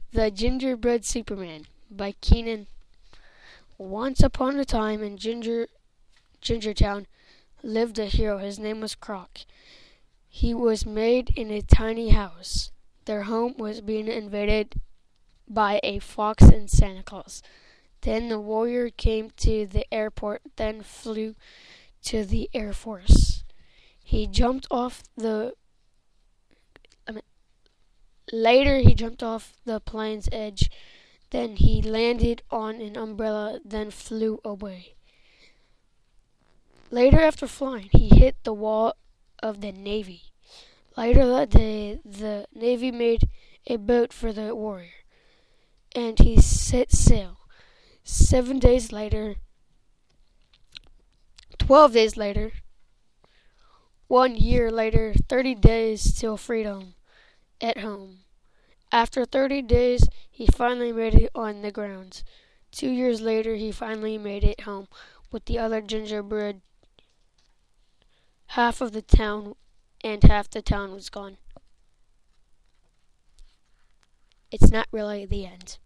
The Gingerbread Superman by Keenan. Once upon a time in Gingertown lived a hero. His name was Croc. He was made in a tiny house. Their home was being invaded by a fox and Santa Claus. Then the warrior came to the airport, then flew to the Air Force. He jumped off the Later he jumped off the plane's edge. Then he landed on an umbrella, then flew away. Later, after flying, he hit the wall of the Navy. Later that day, the Navy made a boat for the warrior, and he set sail. 7 days later, 12 days later, 1 year later, 30 days till freedom at home. After 30 days, he finally made it on the grounds. 2 years later, he finally made it home with the other gingerbread. Half of the town and half the town was gone. It's not really the end.